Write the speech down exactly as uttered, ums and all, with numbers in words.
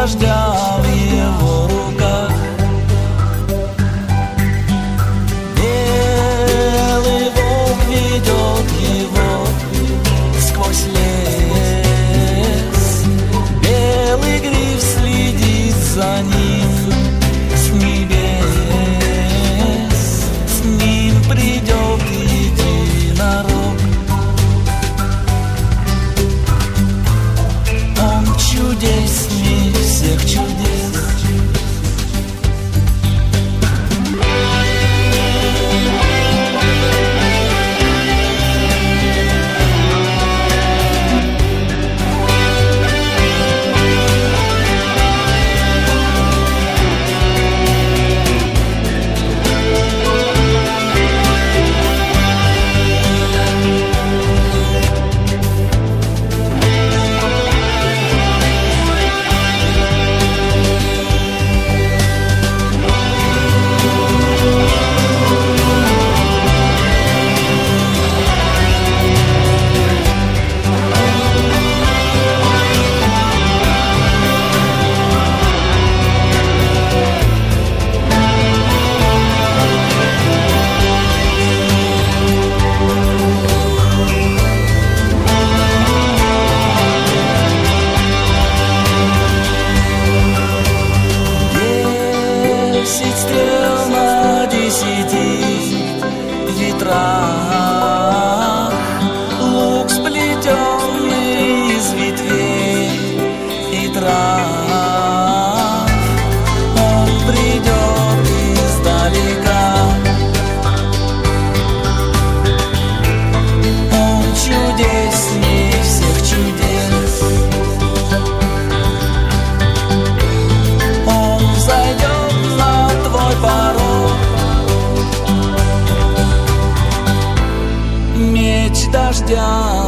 дождя в его руках. Белый волк ведет его сквозь лес, белый гриф следит за ним с небес. С ним придет единорог. Он чудесней всех чудес. Десять стрел на десяти ветрах, лук сплетенный из ветвей и трав. Он придет издалека. Он чудесней всех чудес. Он взойдет на твой порог. Меч дождя